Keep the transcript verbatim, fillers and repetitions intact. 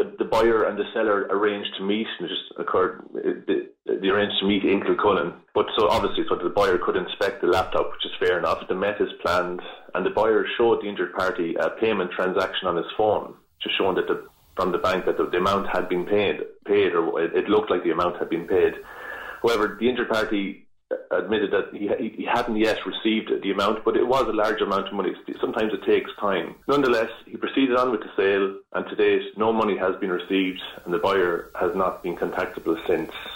the, the buyer and the seller arranged to meet, and it just occurred, they, they arranged to meet in Kilcullen. But so obviously, so the buyer could inspect the laptop, which is fair enough. They met as planned, and the buyer showed the injured party a payment transaction on his phone, just showing that the, from the bank that the, the amount had been paid, paid, or it, it looked like the amount had been paid. However, the injured party admitted that he, he hadn't yet received the amount, but it was a large amount of money. Sometimes it takes time. Nonetheless, he proceeded on with the sale, and to date, no money has been received, and the buyer has not been contactable since.